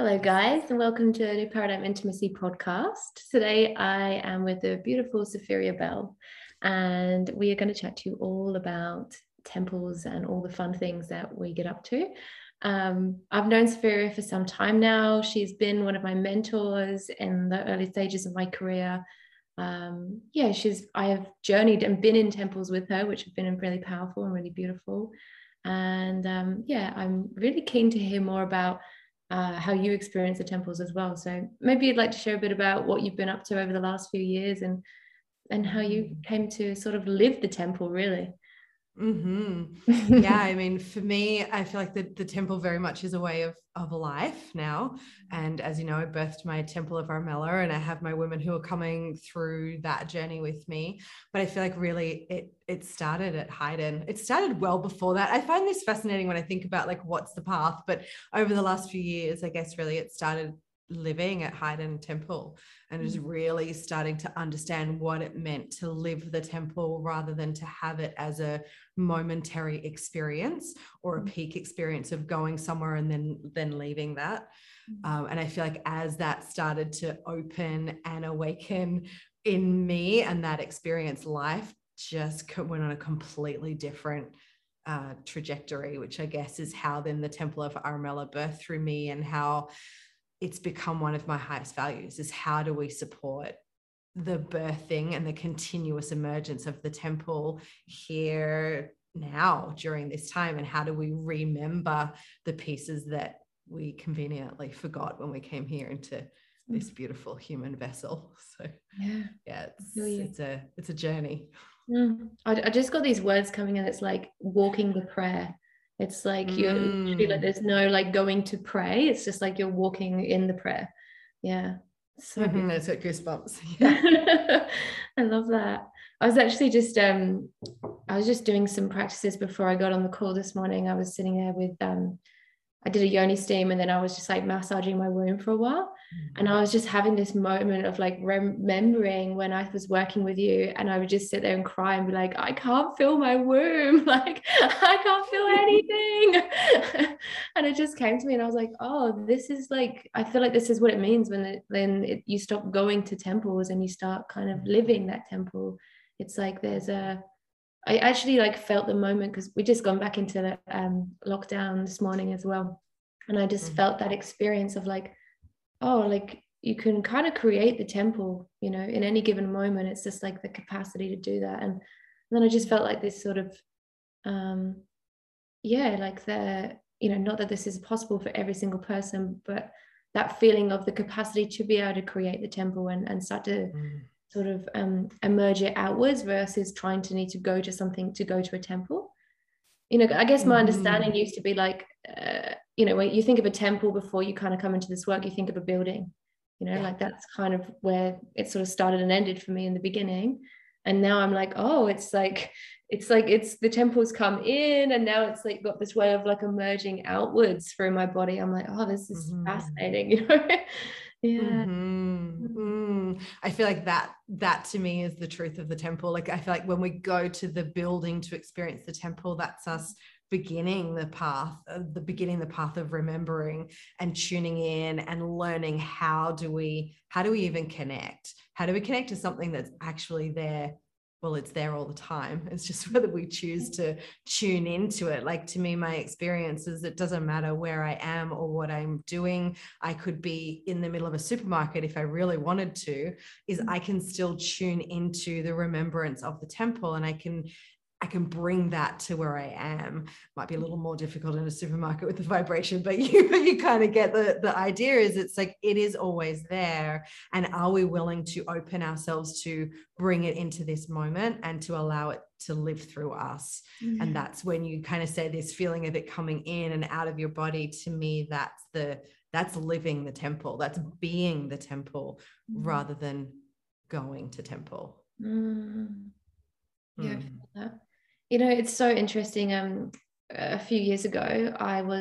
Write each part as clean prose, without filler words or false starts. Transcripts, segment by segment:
Hello, guys, and welcome to a New Paradigm Intimacy podcast. Today, I am with the beautiful Safiria Bell, and we are going to chat to you all about temples and all the fun things that we get up to. I've known Safiria for some time now. She's been one of my mentors in the early stages of my career. I have journeyed and been in temples with her, which have been really powerful and really beautiful. And I'm really keen to hear more about how you experience the temples as well. So maybe you'd like to share a bit about what you've been up to over the last few years and how you came to sort of live the temple, really. Yeah, I mean, for me, I feel like the temple very much is a way of a life now. And as you know, I birthed my Temple of Armella, and I have my women who are coming through that journey with me. But I feel like really it started at Haydn. It started well before that. I find this fascinating when I think about like what's the path. But over the last few years, I guess really it started living at Haydn Temple and is really starting to understand what it meant to live the temple rather than to have it as a momentary experience or a peak experience of going somewhere and then leaving that. And I feel like as that started to open and awaken in me, and that experience, life just went on a completely different trajectory, which I guess is how then the Temple of Armella birthed through me, and how it's become one of my highest values is how do we support the birthing and the continuous emergence of the temple here now during this time, and how do we remember the pieces that we conveniently forgot when we came here into this beautiful human vessel. So it's a journey. I just got these words coming in. It's like walking the prayer. It's like you're literally like there's no like going to pray. It's just like you're walking in the prayer. Yeah. So it's got goosebumps. Yeah. I love that. I was actually just I was just doing some practices before I got on the call this morning. I was sitting there with I did a yoni steam, and then I was just like massaging my womb for a while. And I was just having this moment of like remembering when I was working with you, and I would just sit there and cry and be like, I can't feel my womb. Like, I can't feel anything. And it just came to me, and I was like, oh, this is like, I feel like this is what it means when you stop going to temples and you start kind of living that temple. It's like I actually like felt the moment because we just gone back into the lockdown this morning as well. And I just felt that experience of like, oh, like you can kind of create the temple, in any given moment. It's just like the capacity to do that. And then I just felt like this sort of, like not that this is possible for every single person, but that feeling of the capacity to be able to create the temple and start to sort of emerge it outwards versus trying to need to go to something to go to a temple. I guess my understanding used to be like, when you think of a temple before you kind of come into this work, you think of a building, like that's kind of where it sort of started and ended for me in the beginning. And now I'm like, oh, it's the temples come in, and now it's like got this way of like emerging outwards through my body. I'm like, oh, this is fascinating. Yeah. I feel like that to me is the truth of the temple. Like I feel like when we go to the building to experience the temple, that's us beginning the path of remembering and tuning in and learning how do we even connect? How do we connect to something that's actually there? Well, it's there all the time. It's just whether we choose to tune into it. Like to me, my experience is it doesn't matter where I am or what I'm doing. I could be in the middle of a supermarket if I really wanted to, I can still tune into the remembrance of the temple, and I can bring that to where I am. Might be a little more difficult in a supermarket with the vibration, but you kind of get the idea. Is it's like it is always there, and are we willing to open ourselves to bring it into this moment and to allow it to live through us? And that's when you kind of say this feeling of it coming in and out of your body. To me, that's living the temple. That's being the temple rather than going to temple. Yeah, I feel that. It's so interesting. A few years ago,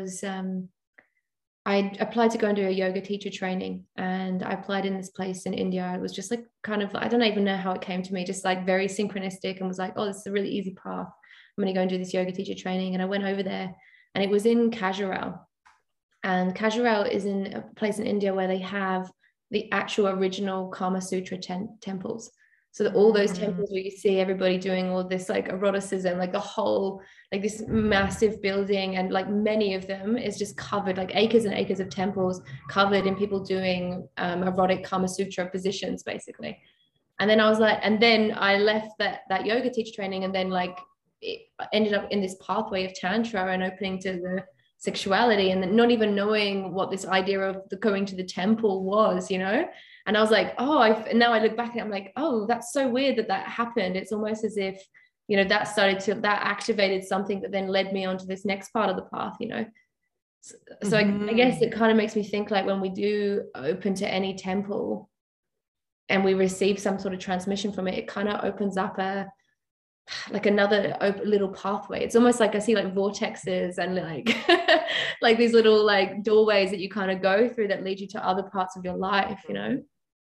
I applied to go and do a yoga teacher training, and I applied in this place in India. It was just like kind of, I don't even know how it came to me, just like very synchronistic, and was like, oh, this is a really easy path. I'm going to go and do this yoga teacher training. And I went over there, and it was in Khajuraho. And Khajuraho is in a place in India where they have the actual original Kama Sutra temples. So that all those temples where you see everybody doing all this like eroticism, like the whole, like this massive building, and like many of them is just covered, like acres and acres of temples covered in people doing erotic Kama Sutra positions, basically. And then I was like, and then I left that yoga teacher training, and then like it ended up in this pathway of tantra and opening to the sexuality, and not even knowing what this idea of the going to the temple was, you know. And I was like, oh, and now I look back and I'm like, oh, that's so weird that happened. It's almost as if, you know, that activated something that then led me onto this next part of the path, you know. So I guess it kind of makes me think, like, when we do open to any temple and we receive some sort of transmission from it, it kind of opens up another little pathway. It's almost like I see like vortexes and like like these little like doorways that you kind of go through that lead you to other parts of your life, you know.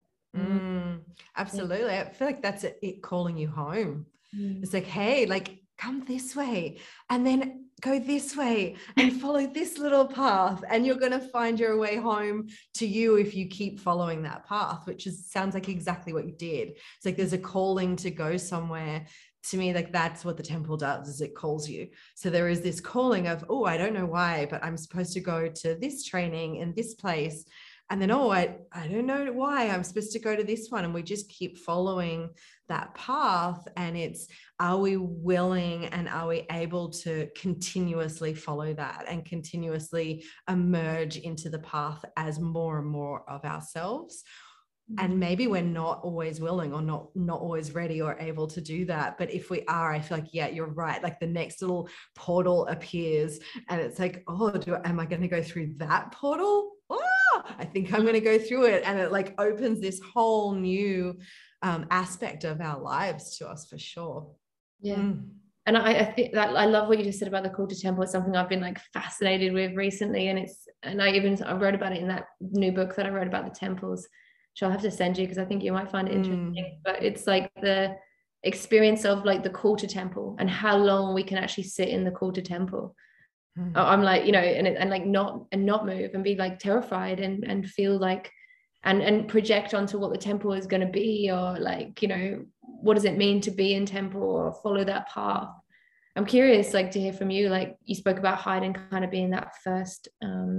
Absolutely. I feel like that's it calling you home. It's like, hey, like, come this way and then go this way and follow this little path, and you're going to find your way home to you if you keep following that path, which sounds like exactly what you did. It's like there's a calling to go somewhere. To me, like, that's what the temple does, is it calls you. So there is this calling of, oh, I don't know why, but I'm supposed to go to this training in this place. And then, oh, I don't know why I'm supposed to go to this one. And we just keep following that path. And it's, are we willing and are we able to continuously follow that and continuously emerge into the path as more and more of ourselves? And maybe we're not always willing or not always ready or able to do that. But if we are, I feel like, yeah, you're right. Like the next little portal appears and it's like, oh, am I going to go through that portal? Oh, I think I'm going to go through it. And it like opens this whole new aspect of our lives to us, for sure. Yeah. And I think that I love what you just said about the call to temple. It's something I've been like fascinated with recently. And I wrote about it in that new book that I wrote about the temples. I'll have to send you because I think you might find it interesting. But it's like the experience of like the call to temple and how long we can actually sit in the call to temple. I'm like, you know, and like not move and be like terrified and feel like and project onto what the temple is going to be, or like, you know, what does it mean to be in temple or follow that path. I'm curious, like, to hear from you. Like, you spoke about Haydn kind of being that first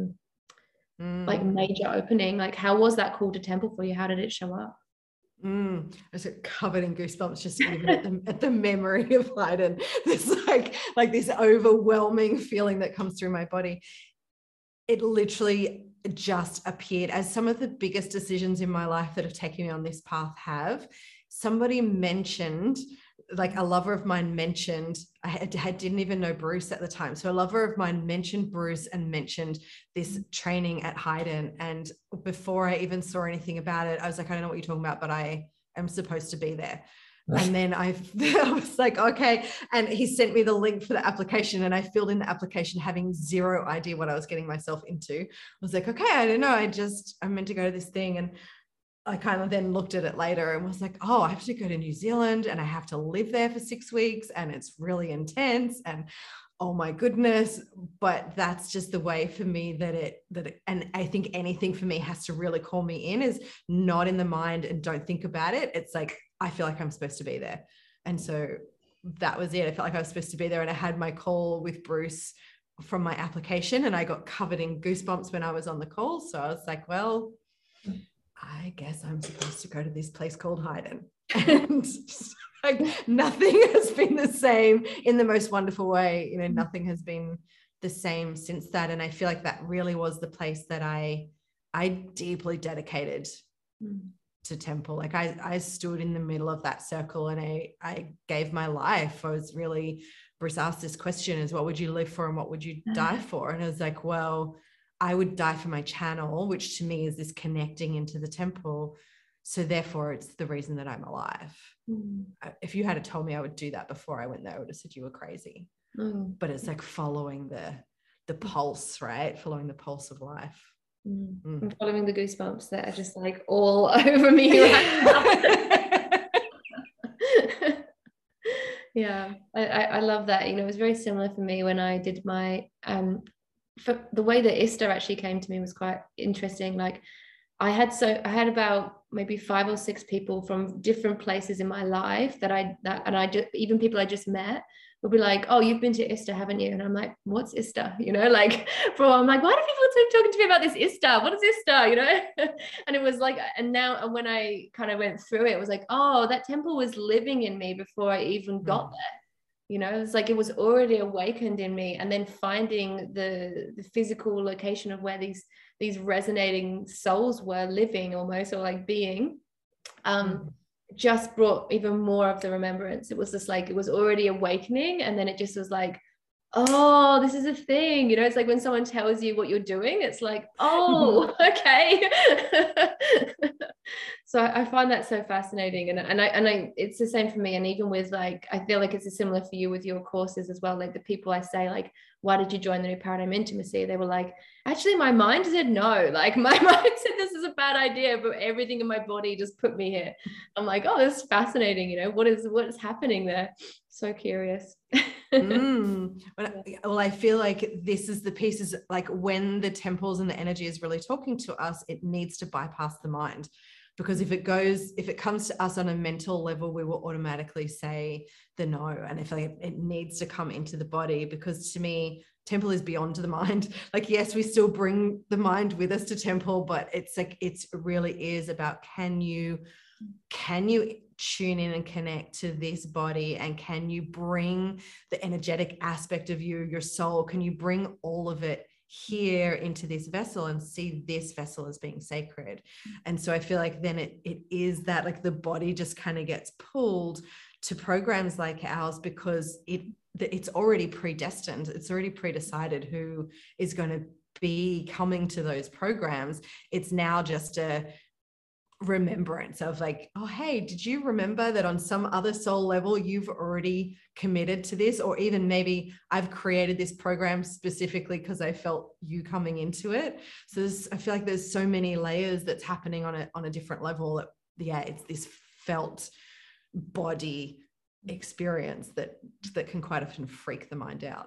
like major opening. Like, how was that call to temple for you? How did it show up? I was covered in goosebumps just even at the memory of Haydn. There's like this overwhelming feeling that comes through my body. It literally just appeared as some of the biggest decisions in my life that have taken me on this path have. Somebody mentioned, like a lover of mine mentioned, I didn't even know Bruce at the time. So a lover of mine mentioned Bruce and mentioned this training at Haydn. And before I even saw anything about it, I was like, I don't know what you're talking about, but I am supposed to be there. And then I was like, okay. And he sent me the link for the application and I filled in the application having zero idea what I was getting myself into. I was like, okay, I don't know. I'm meant to go to this thing. And I kind of then looked at it later and was like, oh, I have to go to New Zealand and I have to live there for 6 weeks and it's really intense and oh my goodness. But that's just the way for me that it, and I think anything for me has to really call me in, is not in the mind and don't think about it. It's like, I feel like I'm supposed to be there. And so that was it. I felt like I was supposed to be there, and I had my call with Bruce from my application and I got covered in goosebumps when I was on the call. So I was like, well, I guess I'm supposed to go to this place called Haydn. And like, nothing has been the same in the most wonderful way. You know, nothing has been the same since that. And I feel like that really was the place that I deeply dedicated to temple. Like I stood in the middle of that circle and I gave my life. I was really, Bruce asked this question, is what would you live for and what would you die for? And I was like, well, I would die for my channel, which to me is this connecting into the temple. So therefore it's the reason that I'm alive. If you had told me I would do that before I went there, I would have said you were crazy. But it's like following the pulse, right? Following the pulse of life. I'm following the goosebumps that are just like all over me right now. Yeah, I love that. You know, it was very similar for me when I did my for the way that Ista actually came to me was quite interesting. Like I had about maybe 5 or 6 people from different places in my life and I just, even people I just met would be like, oh, you've been to Ista, haven't you? And I'm like, what's Ista? You know, like, bro, I'm like, why do people keep talking to me about this Ista? What is Ista? You know? And it was like, and now when I kind of went through it, it was like, oh, that temple was living in me before I even got there. You know, it's like it was already awakened in me. And then finding the physical location of where these resonating souls were living almost, or like being, just brought even more of the remembrance. It was just like it was already awakening, and then it just was like, oh, this is a thing. You know, it's like when someone tells you what you're doing, it's like, oh, okay. So I find that so fascinating, and I it's the same for me. And even with like, I feel like it's a similar for you with your courses as well. Like the people I say, like, why did you join the New Paradigm Intimacy? They were like, actually, my mind said no. Like my mind said this is a bad idea, but everything in my body just put me here. I'm like, oh, this is fascinating. You know, what is happening there? So curious. Well, I feel like this is the pieces, like when the temples and the energy is really talking to us, it needs to bypass the mind. Because if it comes to us on a mental level, we will automatically say the no. And I feel like it needs to come into the body, because to me, temple is beyond the mind. Like, yes, we still bring the mind with us to temple, but it's like, it's really is about, can you tune in and connect to this body, and can you bring the energetic aspect of you, your soul, can you bring all of it here into this vessel and see this vessel as being sacred? And so I feel like then it is that, like, the body just kind of gets pulled to programs like ours, because it's already predestined, it's already predecided who is going to be coming to those programs. It's now just a remembrance of like, oh, hey, did you remember that on some other soul level you've already committed to this? Or even maybe I've created this program specifically because I felt you coming into it. So I feel like there's so many layers that's happening on a different level. It's this felt body experience that can quite often freak the mind out.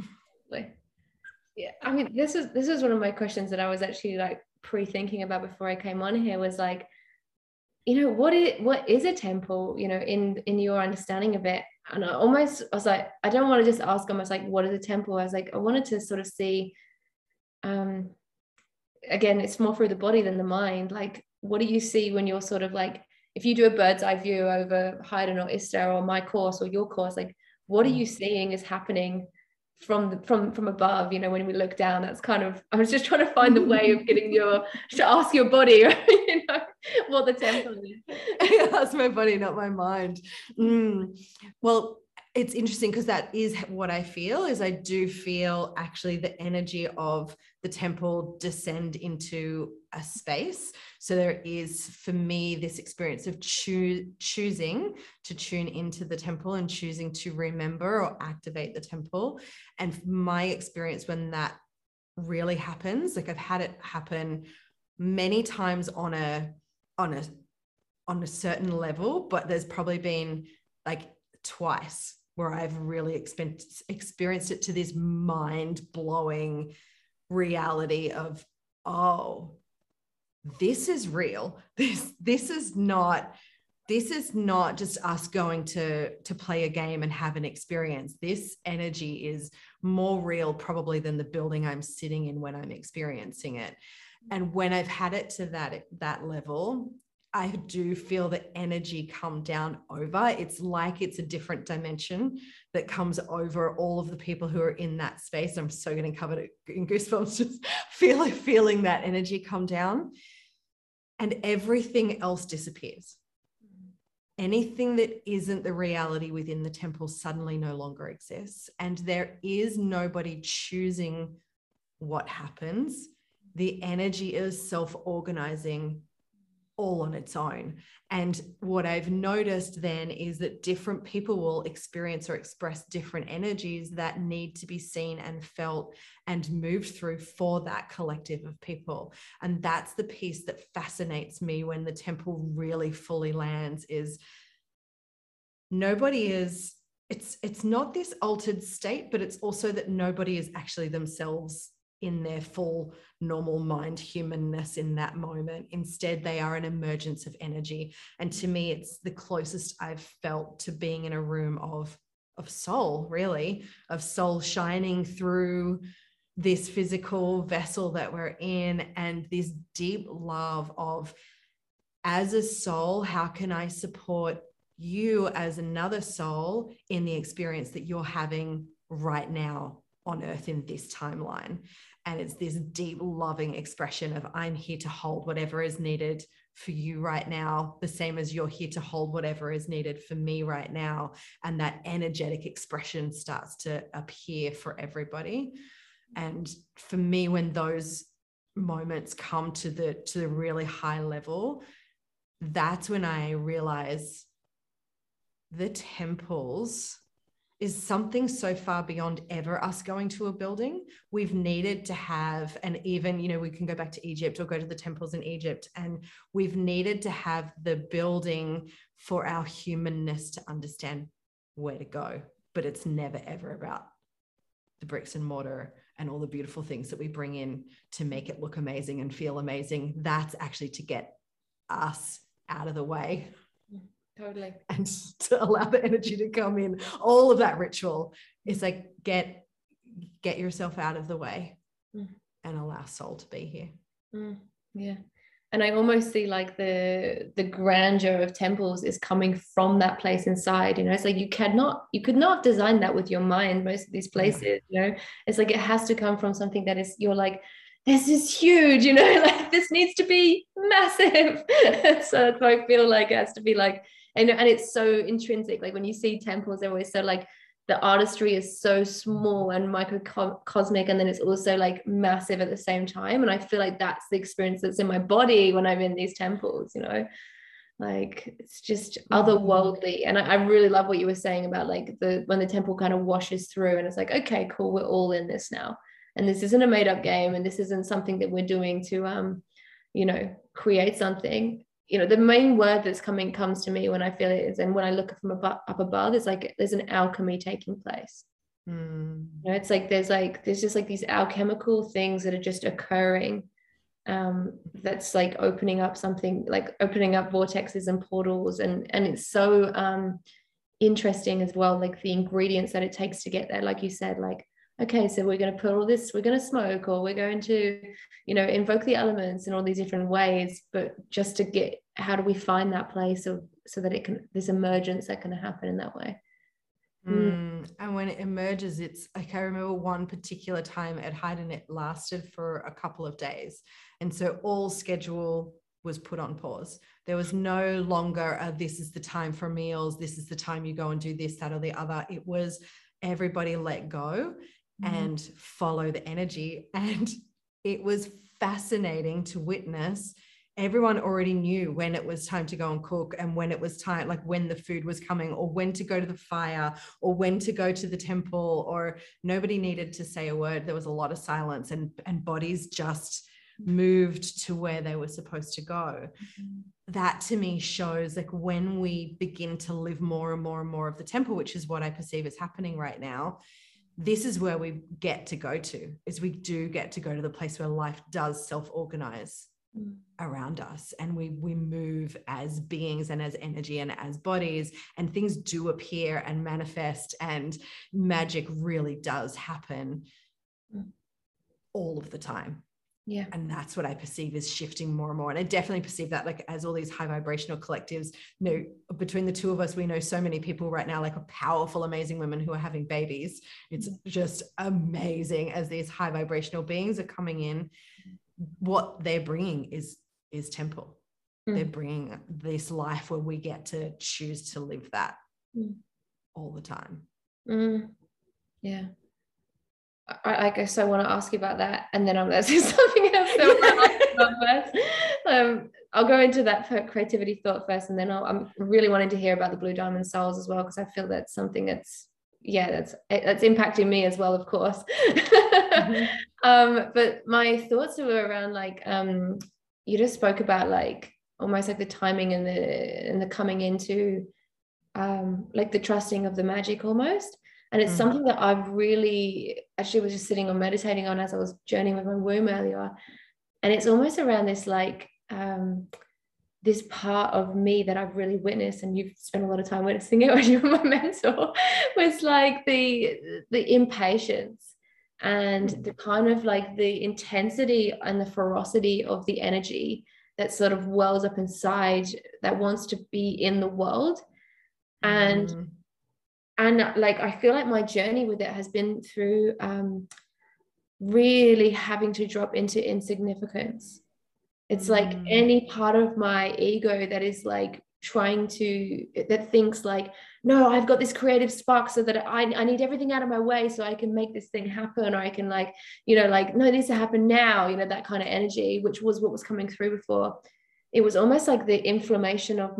Yeah, I mean, this is one of my questions that I was actually like pre-thinking about before I came on here, was like, you know, what is a temple, you know, in your understanding of it? And I was like, I don't want to just ask almost like, what is a temple? I was like, I wanted to sort of see, again, it's more through the body than the mind. Like, what do you see when you're sort of like, if you do a bird's eye view over Haydn or Ista or my course or your course, like, what are you seeing is happening from above? You know, when we look down, that's kind of, I was just trying to find the way of getting to ask your body, you know, what the temple is. That's my body, not my mind. Well, it's interesting, because that is what I feel. Is I do feel actually the energy of the temple descend into a space. So there is, for me, this experience of choosing to tune into the temple and choosing to remember or activate the temple. And my experience when that really happens, like I've had it happen many times on a certain level, but there's probably been like twice where I've really experienced it to this mind-blowing reality of, oh, this is real. This is not just us going to play a game and have an experience. This energy is more real probably than the building I'm sitting in when I'm experiencing it. And when I've had it to that level, I do feel the energy come down over. It's like it's a different dimension that comes over all of the people who are in that space. I'm so getting covered in goosebumps, just feeling that energy come down, and everything else disappears. Anything that isn't the reality within the temple suddenly no longer exists. And there is nobody choosing what happens. The energy is self-organizing all on its own. And what I've noticed then is that different people will experience or express different energies that need to be seen and felt and moved through for that collective of people. And that's the piece that fascinates me when the temple really fully lands, is nobody is, it's not this altered state, but it's also that nobody is actually themselves in their full normal mind humanness in that moment. Instead, they are an emergence of energy. And to me, it's the closest I've felt to being in a room of soul, really, of soul shining through this physical vessel that we're in, and this deep love of, as a soul, how can I support you as another soul in the experience that you're having right now on earth in this timeline? And it's this deep loving expression of, I'm here to hold whatever is needed for you right now, the same as you're here to hold whatever is needed for me right now. And that energetic expression starts to appear for everybody. And for me, when those moments come to the really high level, that's when I realize the temples is something so far beyond ever us going to a building. We've needed to have, and even, you know, we can go back to Egypt or go to the temples in Egypt, and we've needed to have the building for our humanness to understand where to go. But it's never, ever about the bricks and mortar and all the beautiful things that we bring in to make it look amazing and feel amazing. That's actually to get us out of the way. Totally. And to allow the energy to come in. All of that ritual is like, get yourself out of the way and allow soul to be here. Yeah. And I almost see like the grandeur of temples is coming from that place inside. You know, it's like you could not design that with your mind, most of these places, you know. It's like it has to come from something that is, you're like, this is huge, you know, like this needs to be massive. So that's why I feel like it has to be like, and it's so intrinsic. Like when you see temples, they're always so like, the artistry is so small and microcosmic, and then it's also like massive at the same time. And I feel like that's the experience that's in my body when I'm in these temples, you know, like it's just otherworldly. And I really love what you were saying about like when the temple kind of washes through and it's like, okay, cool, we're all in this now. And this isn't a made up game, and this isn't something that we're doing to, you know, create something. You know, the main word that's comes to me when I feel it is, and when I look from up above, it's like there's an alchemy taking place. You know, it's like there's just like these alchemical things that are just occurring. That's like opening up something, like opening up vortexes and portals, and it's so interesting as well, like the ingredients that it takes to get there. Like you said, like, okay, so we're going to put all this, we're going to smoke, or we're going to, you know, invoke the elements in all these different ways, but just to get, how do we find that place so that it can, this emergence that can happen in that way. And when it emerges, it's like, I remember one particular time at Haydn, it lasted for a couple of days. And so all schedule was put on pause. There was no longer this is the time for meals, this is the time you go and do this, that, or the other. It was everybody let go and follow the energy. And it was fascinating to witness. Everyone already knew when it was time to go and cook, and when it was time, like when the food was coming, or when to go to the fire, or when to go to the temple, or nobody needed to say a word. There was a lot of silence, and bodies just moved to where they were supposed to go. That to me shows like when we begin to live more and more and more of the temple, which is what I perceive is happening right now, this is where we get to go to, is we do get to go to the place where life does self-organize around us, and we move as beings and as energy and as bodies, and things do appear and manifest, and magic really does happen all of the time. Yeah. And that's what I perceive is shifting more and more. And I definitely perceive that, like, as all these high vibrational collectives, you know, between the two of us, we know so many people right now, like powerful, amazing women who are having babies. It's just amazing as these high vibrational beings are coming in. What they're bringing is temple. They're bringing this life where we get to choose to live that all the time. Yeah. I guess I want to ask you about that, and then there's something else I'll go into that for creativity thought first, and then I'm really wanting to hear about the Blue Diamond Souls as well, because I feel that's something that's impacting me as well, of course. But my thoughts were around like you just spoke about like almost like the timing and the coming into like the trusting of the magic almost. And it's something that I've really actually was just sitting or meditating on as I was journeying with my womb earlier. And it's almost around this like this part of me that I've really witnessed, and you've spent a lot of time witnessing it when you were my mentor, was like the impatience and the kind of like the intensity and the ferocity of the energy that sort of wells up inside that wants to be in the world. And like I feel like my journey with it has been through really having to drop into insignificance. It's like any part of my ego that is like that thinks like, no, I've got this creative spark so that I need everything out of my way so I can make this thing happen, or I can like, you know, like, no, it needs to happen now, you know, that kind of energy, which was what was coming through before. It was almost like the inflammation of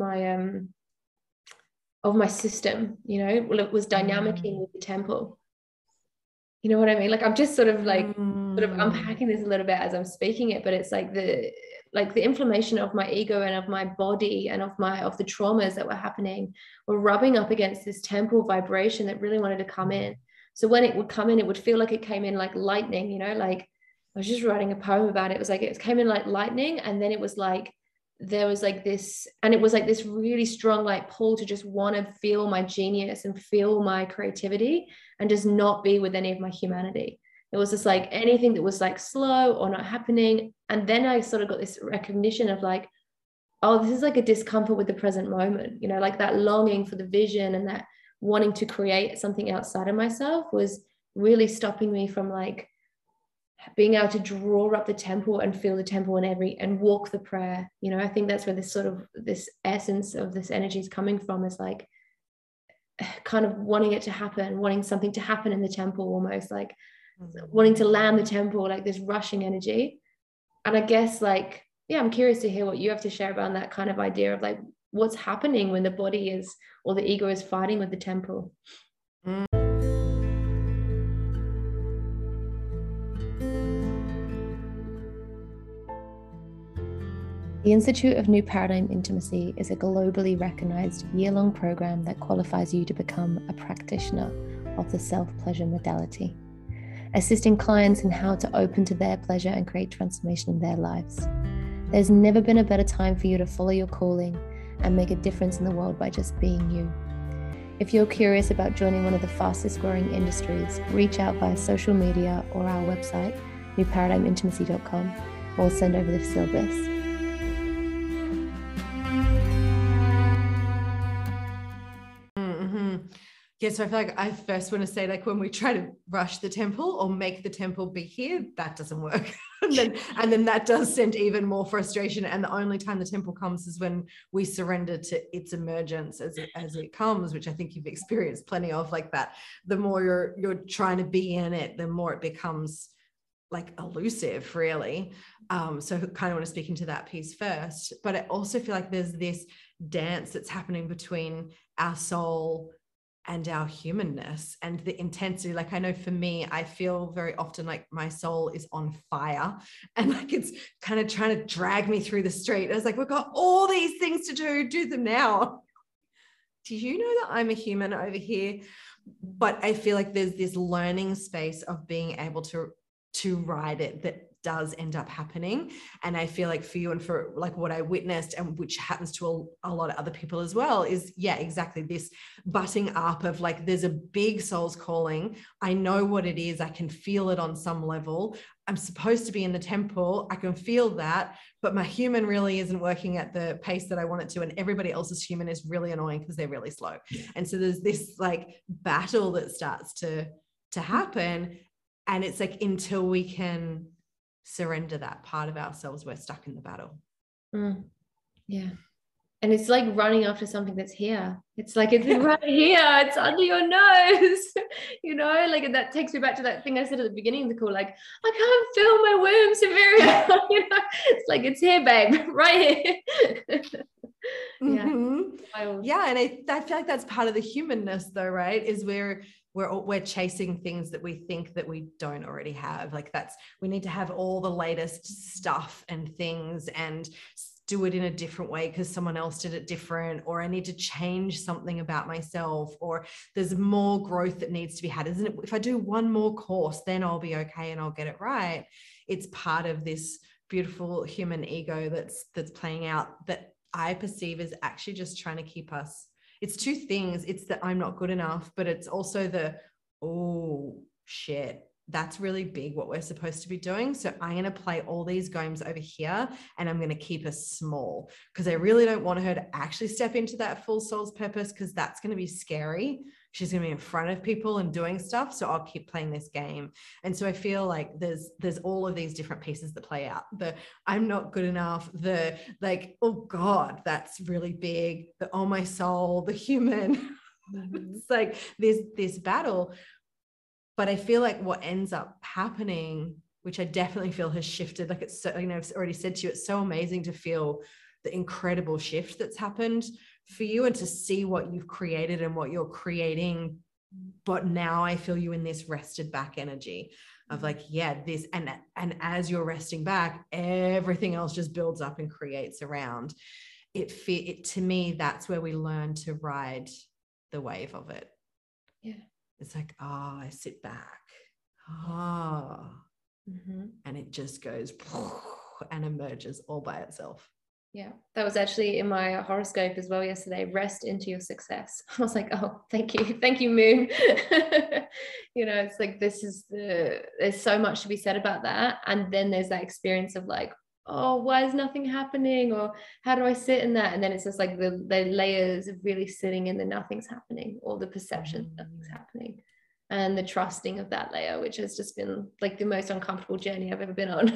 my system, you know. Well, it was dynamicing with the temple. You know what I mean? Like I'm just sort of unpacking this a little bit as I'm speaking it, but it's like the inflammation of my ego and of my body and of the traumas that were happening were rubbing up against this temple vibration that really wanted to come in. So when it would come in, it would feel like it came in like lightning, you know, like I was just writing a poem about it. It was like, it came in like lightning. And then it was like, there was like this, and it was like this really strong like pull to just want to feel my genius and feel my creativity and just not be with any of my humanity. It was just like anything that was like slow or not happening. And then I sort of got this recognition of like, oh, this is like a discomfort with the present moment, you know, like that longing for the vision and that wanting to create something outside of myself was really stopping me from like being able to draw up the temple and feel the temple and walk the prayer. You know, I think that's where this essence of this energy is coming from, is like kind of wanting it to happen, wanting something to happen in the temple, almost like wanting to land the temple, like this rushing energy. And I guess like, yeah, I'm curious to hear what you have to share about that kind of idea of like what's happening when the body is, or the ego is fighting with the temple. The Institute of New Paradigm Intimacy is a globally recognized year-long program that qualifies you to become a practitioner of the self-pleasure modality, assisting clients in how to open to their pleasure and create transformation in their lives. There's never been a better time for you to follow your calling and make a difference in the world by just being you. If you're curious about joining one of the fastest growing industries, reach out via social media or our website, newparadigmintimacy.com, or send over the syllabus. Yeah, so I feel like I first want to say, like, when we try to rush the temple or make the temple be here, that doesn't work. and then that does send even more frustration. And the only time the temple comes is when we surrender to its emergence as it comes, which I think you've experienced plenty of, like that. The more you're trying to be in it, the more it becomes like elusive, really. So kind of want to speak into that piece first. But I also feel like there's this dance that's happening between our soul and our humanness and the intensity. Like, I know for me, I feel very often like my soul is on fire and like it's kind of trying to drag me through the street. I was like, we've got all these things to do them now. Do you know that I'm a human over here? But I feel like there's this learning space of being able to ride it that does end up happening. And I feel like for you and for like what I witnessed, and which happens to a lot of other people as well, is exactly this butting up of like, there's a big soul's calling. I know what it is. I can feel it on some level. I'm supposed to be in the temple. I can feel that, but my human really isn't working at the pace that I want it to. And everybody else's human is really annoying because they're really slow. And so there's this like battle that starts to happen. And it's like, until we can surrender that part of ourselves, we're stuck in the battle. Yeah. And it's like running after something that's here. It's like, it's right here, it's under your nose, you know, like, and that takes me back to that thing I said at the beginning of the call, like, I can't feel my womb, Saveria. You know, it's like, it's here, babe, right here. Yeah. And I feel like that's part of the humanness though, right? Is we're chasing things that we think that we don't already have. Like, we need to have all the latest stuff and things and do it in a different way because someone else did it different, or I need to change something about myself, or there's more growth that needs to be had. Isn't it? If I do one more course, then I'll be okay and I'll get it right. It's part of this beautiful human ego that's playing out, that I perceive as actually just trying to keep us. It's two things. It's that I'm not good enough, but it's also the, oh shit, that's really big what we're supposed to be doing. So I'm going to play all these games over here and I'm going to keep us small because I really don't want her to actually step into that full soul's purpose, because that's going to be scary. She's going to be in front of people and doing stuff. So I'll keep playing this game. And so I feel like there's all of these different pieces that play out. The I'm not good enough, the like, oh God, that's really big. The oh my soul, the human. It's like this battle. But I feel like what ends up happening, which I definitely feel has shifted, like it's so, you know, I've already said to you, it's so amazing to feel the incredible shift that's happened for you and to see what you've created and what you're creating. But now I feel you in this rested back energy of like, yeah, this, and as you're resting back, everything else just builds up and creates around it. To me, that's where we learn to ride the wave of it. Yeah. It's like, oh, I sit back. Oh. And it just goes and emerges all by itself. Yeah, that was actually in my horoscope as well yesterday. Rest into your success. I was like, oh, thank you, moon. You know, it's like there's so much to be said about that. And then there's that experience of like, oh, why is nothing happening? Or how do I sit in that? And then it's just like the layers of really sitting in the nothing's happening, or the perception nothing's happening, and the trusting of that layer, which has just been like the most uncomfortable journey I've ever been on.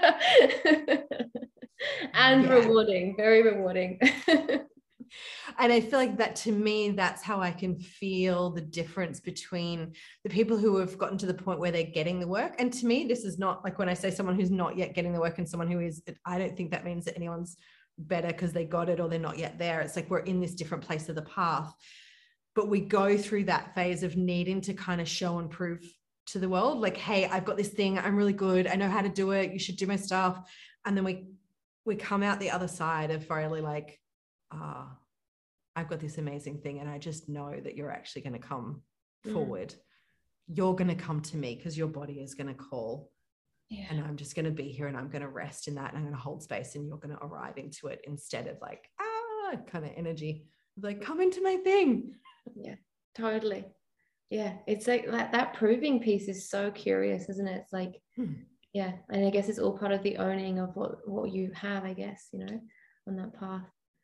And rewarding, very rewarding. And I feel like that, to me, that's how I can feel the difference between the people who have gotten to the point where they're getting the work. And to me, this is not like when I say someone who's not yet getting the work and someone who is, I don't think that means that anyone's better because they got it or they're not yet there. It's like we're in this different place of the path, but we go through that phase of needing to kind of show and prove to the world, like, hey, I've got this thing, I'm really good, I know how to do it, you should do my stuff. And then we come out the other side of finally like, I've got this amazing thing, and I just know that you're actually going to come forward. You're going to come to me because your body is going to call. Yeah. And I'm just going to be here and I'm going to rest in that, and I'm going to hold space, and you're going to arrive into it instead of like, kind of energy. Like, come into my thing. Yeah, totally. Yeah. It's like that proving piece is so curious, isn't it? It's like, yeah. And I guess it's all part of the owning of what you have, I guess, you know, on that path.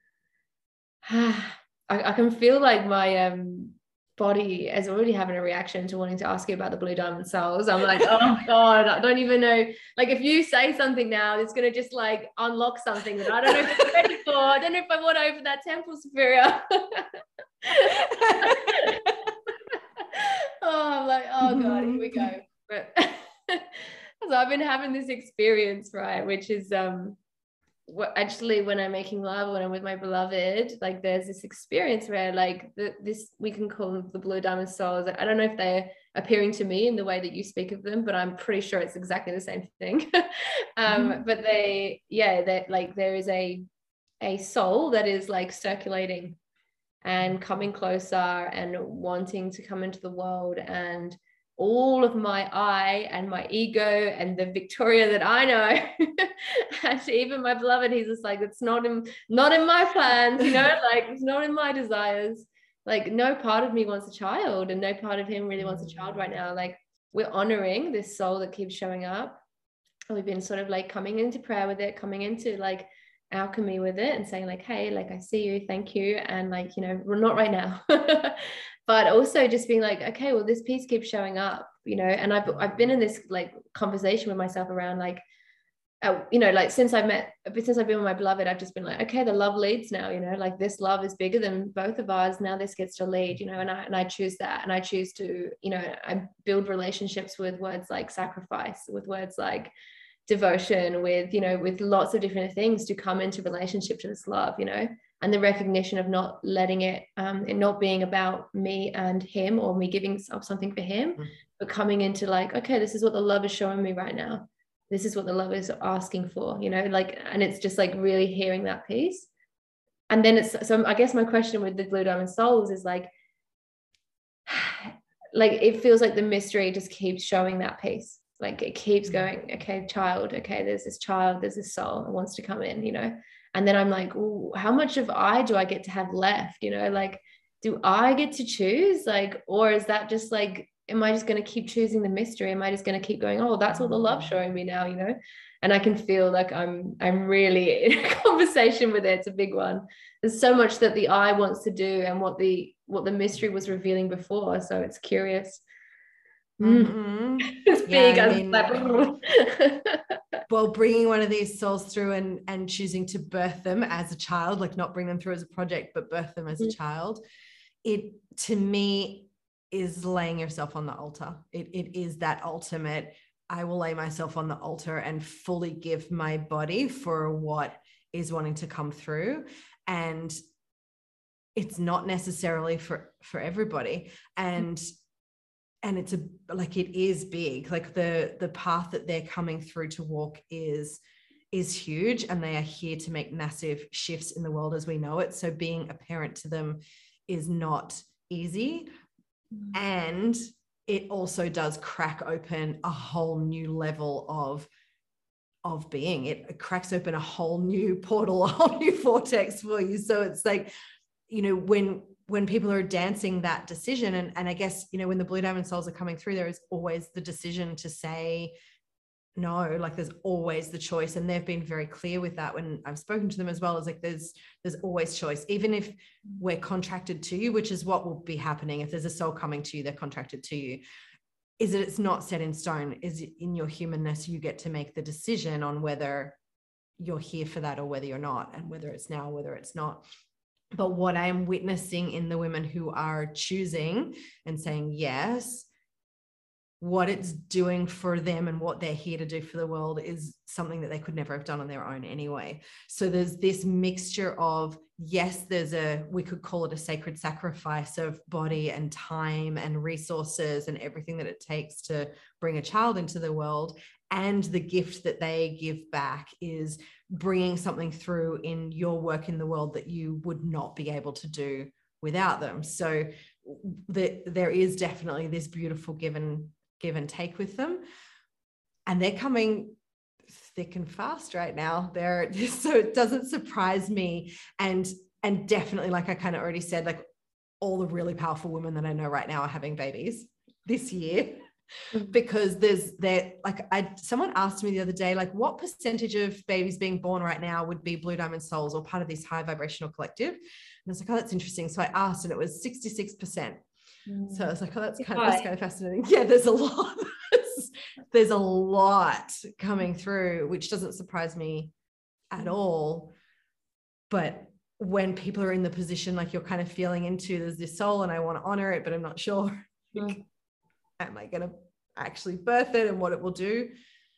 I can feel like my body is already having a reaction to wanting to ask you about the blue diamond souls. I'm like, oh God, I don't even know. Like, if you say something now, it's going to just like unlock something that I don't know if I'm ready for. I don't know if I want to open that temple, Superior. I'm like, oh God, here we go. But so I've been having this experience, right, which is actually when I'm making love, when I'm with my beloved, like there's this experience where like this, we can call them the blue diamond souls. I don't know if they're appearing to me in the way that you speak of them, but I'm pretty sure it's exactly the same thing. But they're like, there is a soul that is like circulating and coming closer and wanting to come into the world, and all of my I and my ego and the Victoria that I know, actually even my beloved, he's just like, it's not in my plans, you know, like it's not in my desires. Like, no part of me wants a child, and no part of him really wants a child right now. Like, we're honoring this soul that keeps showing up, and we've been sort of like coming into prayer with it, coming into like alchemy with it, and saying like, hey, like I see you, thank you, and like, you know, we're not right now. But also just being like, okay, well, this piece keeps showing up, you know. And I've been in this like conversation with myself around like, you know, like since I've been with my beloved, I've just been like, okay, the love leads now, you know, like this love is bigger than both of ours. Now this gets to lead, you know, and I choose that, and I choose to, you know, I build relationships with words like sacrifice, with words like devotion, with, you know, with lots of different things to come into relationship to this love, you know. And the recognition of not letting it not being about me and him, or me giving up something for him, but coming into like, okay, this is what the love is showing me right now. this is what the lover is asking for, you know, like, and it's just like really hearing that piece. And then it's, so I guess my question with the Blue Diamond Souls is like it feels like the mystery just keeps showing that piece. Like it keeps going, okay, child, okay, there's this child, there's this soul that wants to come in, you know. And then I'm like, ooh, how much of I do I get to have left, you know, like, do I get to choose, like, or is that just like, am I just going to keep choosing the mystery? Am I just going to keep going, oh, that's what the love's showing me now, you know? And I can feel like I'm really in a conversation with it. It's a big one. There's so much that the eye wants to do and what the mystery was revealing before. So it's curious. It's big. I mean, well, bringing one of these souls through and choosing to birth them as a child, like not bring them through as a project, but birth them as a child, it to me is laying yourself on the altar. It is that ultimate, I will lay myself on the altar and fully give my body for what is wanting to come through. And it's not necessarily for everybody. And it's it is big. Like the path that they're coming through to walk is huge, and they are here to make massive shifts in the world as we know it. So being a parent to them is not easy. And it also does crack open a whole new level of being. It cracks open a whole new portal, a whole new vortex for you. So it's like, you know, when people are dancing that decision, and I guess, you know, when the Blue Diamond Souls are coming through, there is always the decision to say no. Like there's always the choice, and they've been very clear with that when I've spoken to them as well. Is like there's always choice, even if we're contracted to you, which is what will be happening if there's a soul coming to you, they're contracted to you. Is that it's not set in stone. Is in your humanness, you get to make the decision on whether you're here for that or whether you're not, and whether it's now, whether it's not. But what I am witnessing in the women who are choosing and saying yes, what it's doing for them and what they're here to do for the world is something that they could never have done on their own anyway. So there's this mixture of, yes, we could call it a sacred sacrifice of body and time and resources and everything that it takes to bring a child into the world. And the gift that they give back is bringing something through in your work in the world that you would not be able to do without them. So there is definitely this beautiful give and take with them, and they're coming thick and fast right now. So it doesn't surprise me, and definitely, like I kind of already said, like all the really powerful women that I know right now are having babies this year. Because someone asked me the other day, like, what percentage of babies being born right now would be Blue Diamond Souls or part of this high vibrational collective? And I was like, oh, that's interesting. So I asked, and it was 66%. So I was like, oh, that's kind of fascinating. Yeah, there's a lot. There's a lot coming through, which doesn't surprise me at all. But when people are in the position like you're kind of feeling into, there's this soul and I want to honor it, but I'm not sure. Am I going to actually birth it and what it will do?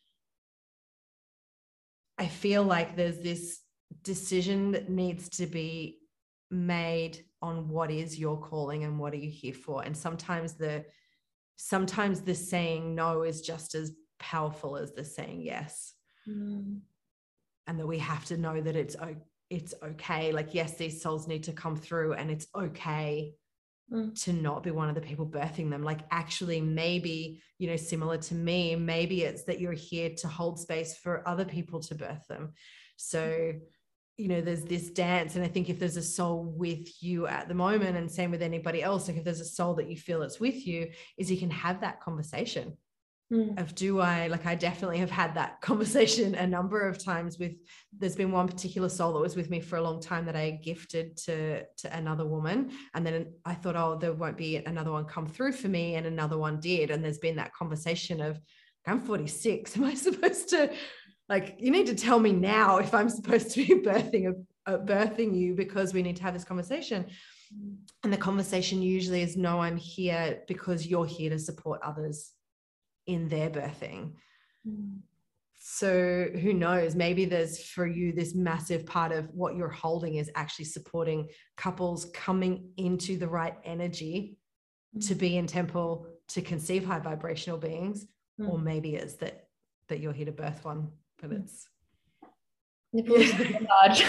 I feel like there's this decision that needs to be made on what is your calling and what are you here for. And sometimes the saying no is just as powerful as the saying yes. And that we have to know that it's okay. Like, yes, these souls need to come through, and it's okay to not be one of the people birthing them. Like, actually, maybe, you know, similar to me, maybe it's that you're here to hold space for other people to birth them. So, you know, there's this dance. And I think if there's a soul with you at the moment, and same with anybody else, like if there's a soul that you feel it's with you, is you can have that conversation of, I definitely have had that conversation a number of times there's been one particular soul that was with me for a long time that I gifted to another woman. And then I thought, oh, there won't be another one come through for me. And another one did. And there's been that conversation of, I'm 46. Am I supposed to, like, you need to tell me now if I'm supposed to be birthing you, because we need to have this conversation. And the conversation usually is, no, I'm here because you're here to support others in their birthing. So who knows, maybe there's for you this massive part of what you're holding is actually supporting couples coming into the right energy to be in temple to conceive high vibrational beings. Or maybe it's that that you're here to birth one, but it's nipples so large.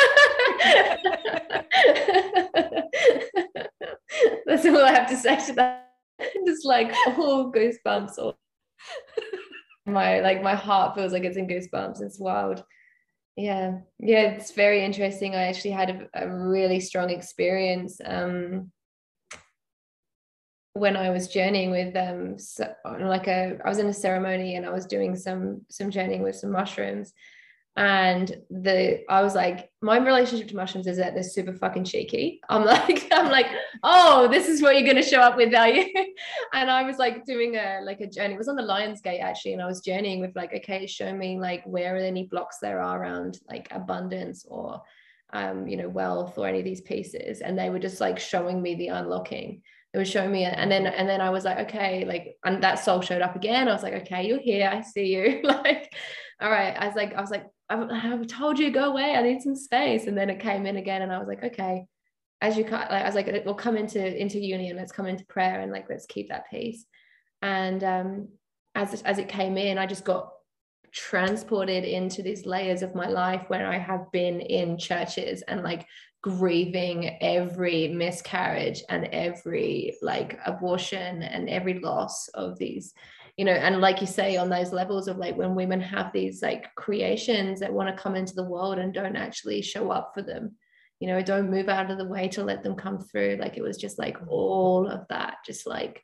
That's all I have to say to that. Just like all goosebumps, or my heart feels like it's in goosebumps. It's wild. Yeah, it's very interesting. I actually had a really strong experience when I was journeying with I was in a ceremony and I was doing some journeying with some mushrooms, and I was like, my relationship to mushrooms is that they're super fucking cheeky. I'm like, oh, this is what you're going to show up with, are you? And I was like doing a journey. It was on the Lionsgate actually, and I was journeying with like, okay, show me like where any blocks there are around like abundance or wealth or any of these pieces, and they were just like showing me the unlocking. They were showing me it, and then I was like, okay, like, and that soul showed up again. I was like, okay, you're here, I see you. Like, all right. I was like, I've told you, go away, I need some space. And then it came in again, and I was like, okay, as you cut, like, I was like, it will come into union, let's come into prayer, and like, let's keep that peace. And as it came in, I just got transported into these layers of my life where I have been in churches and like grieving every miscarriage and every like abortion and every loss of these, and like you say, on those levels of like when women have these like creations that want to come into the world and don't actually show up for them, don't move out of the way to let them come through. Like, it was just like all of that, just like,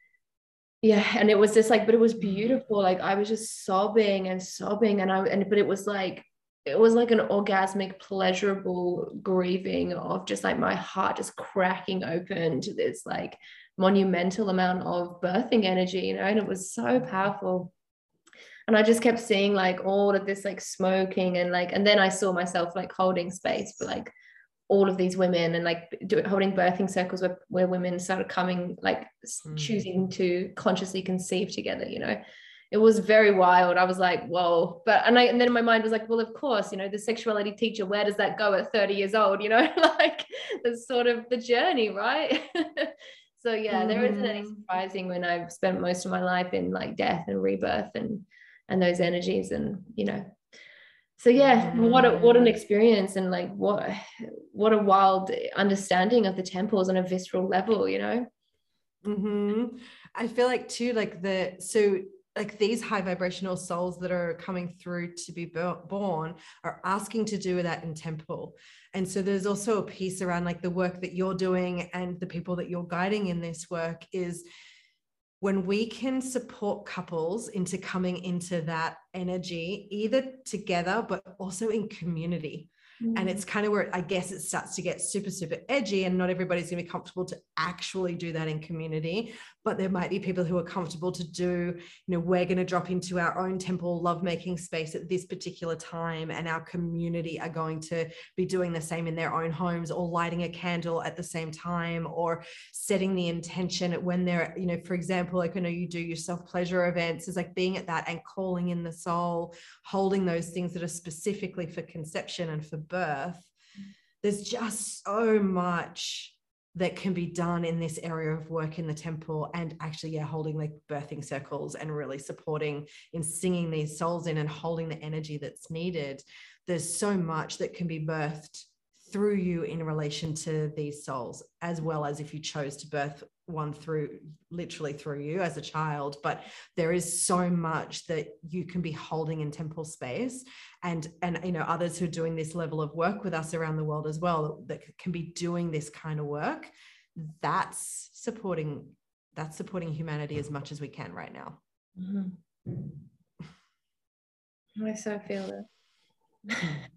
yeah. And it was just like, but it was beautiful. Like, I was just sobbing and but it was like an orgasmic, pleasurable grieving of just like my heart just cracking open to this like monumental amount of birthing energy, and it was so powerful. And I just kept seeing like all of this like smoking and then I saw myself like holding space for like all of these women and like holding birthing circles where women started coming, like choosing to consciously conceive together. It was very wild. I was like, whoa. And then my mind was like, well, of course, the sexuality teacher, where does that go at 30 years old? Like, that's sort of the journey, right? So yeah, there isn't any surprising when I've spent most of my life in like death and rebirth and those energies, and so yeah, what an experience, and like what a wild understanding of the temples on a visceral level, I feel like too, like these high vibrational souls that are coming through to be born are asking to do that in temple. And so there's also a piece around like the work that you're doing and the people that you're guiding in this work is when we can support couples into coming into that energy, either together, but also in community. And it's kind of where I guess it starts to get super, super edgy, and not everybody's going to be comfortable to actually do that in community. But there might be people who are comfortable to do, we're going to drop into our own temple lovemaking space at this particular time, and our community are going to be doing the same in their own homes, or lighting a candle at the same time, or setting the intention when they're, for example, like I know you do your self-pleasure events, is like being at that and calling in the soul, holding those things that are specifically for conception and for birth. There's just so much that can be done in this area of work in the temple, and actually holding like birthing circles and really supporting in singing these souls in and holding the energy that's needed. There's so much that can be birthed through you in relation to these souls, as well as if you chose to birth one literally through you as a child. But there is so much that you can be holding in temple space, and others who are doing this level of work with us around the world as well, that can be doing this kind of work. That's supporting humanity as much as we can right now. I so feel it.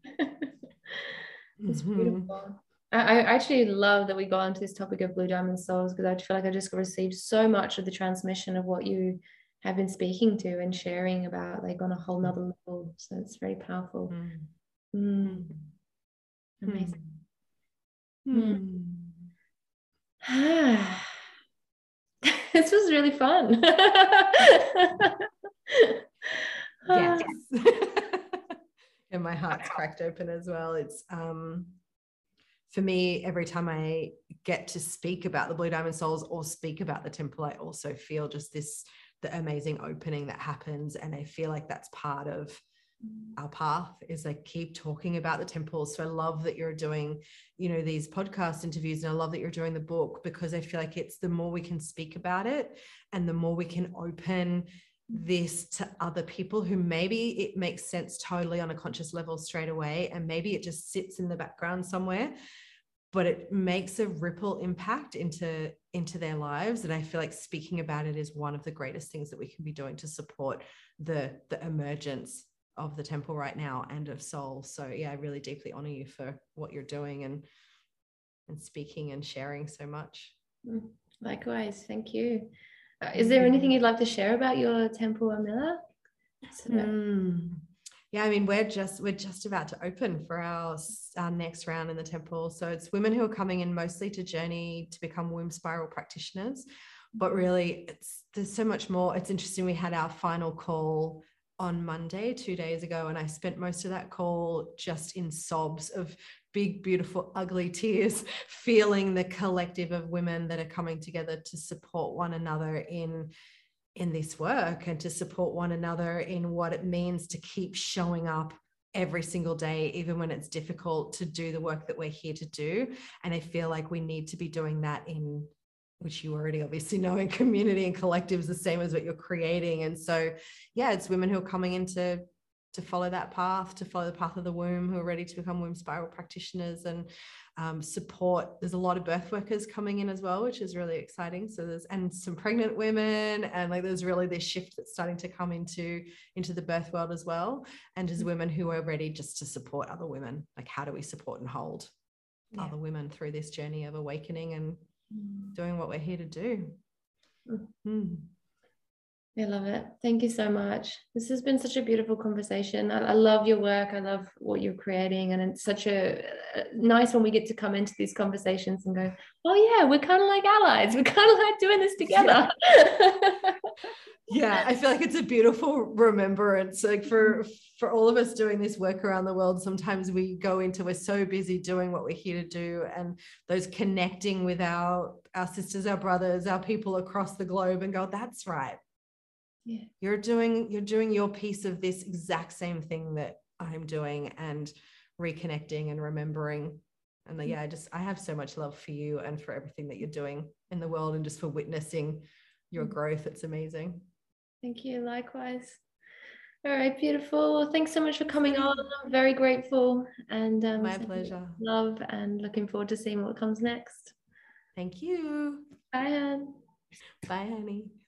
It's beautiful. I actually love that we got onto this topic of blue diamond souls, because I feel like I just received so much of the transmission of what you have been speaking to and sharing about, like on a whole nother level. So it's very powerful. Amazing. This was really fun. Yes. And my heart's cracked open as well. It's for me, every time I get to speak about the blue diamond souls or speak about the temple, I also feel just this the amazing opening that happens. And I feel like that's part of our path, is like keep talking about the temples. So I love that you're doing, you know, these podcast interviews, and I love that you're doing the book, because I feel like it's the more we can speak about it and the more we can open this to other people who maybe it makes sense totally on a conscious level straight away, and maybe it just sits in the background somewhere, but it makes a ripple impact into their lives. And I feel like speaking about it is one of the greatest things that we can be doing to support the emergence of the temple right now, and of soul. So yeah, I really deeply honor you for what you're doing and speaking and sharing so much. Likewise, thank you. Is there anything you'd like to share about your temple, Amila? Yeah, I mean, we're just about to open for our next round in the temple. So it's women who are coming in mostly to journey to become womb spiral practitioners, but really there's so much more. It's interesting. We had our final call on Monday, 2 days ago, and I spent most of that call just in sobs of big, beautiful, ugly tears, feeling the collective of women that are coming together to support one another in this work, and to support one another in what it means to keep showing up every single day, even when it's difficult, to do the work that we're here to do. And I feel like we need to be doing that in, which you already obviously know, in community and collectives, the same as what you're creating. And so, yeah, it's women who are coming in to follow that path, to follow the path of the womb, who are ready to become womb spiral practitioners, and support. There's a lot of birth workers coming in as well, which is really exciting. So and some pregnant women, and like there's really this shift that's starting to come into the birth world as well. And as women who are ready just to support other women, like how do we support and hold other women through this journey of awakening and doing what we're here to do. I love it. Thank you so much. This has been such a beautiful conversation. I love your work. I love what you're creating. And it's such a nice when we get to come into these conversations and go, oh yeah, we're kind of like allies. We're kind of like doing this together. Yeah, I feel like it's a beautiful remembrance. Like for all of us doing this work around the world, sometimes we're so busy doing what we're here to do, and those connecting with our sisters, our brothers, our people across the globe, and go, that's right. Yeah. You're doing your piece of this exact same thing that I'm doing, and reconnecting and remembering. And I have so much love for you and for everything that you're doing in the world, and just for witnessing your growth. It's amazing. Thank you. Likewise. All right, beautiful. Well, thanks so much for coming on. I'm very grateful, and my pleasure. Love, and looking forward to seeing what comes next. Thank you. Bye, Anne. Bye, honey.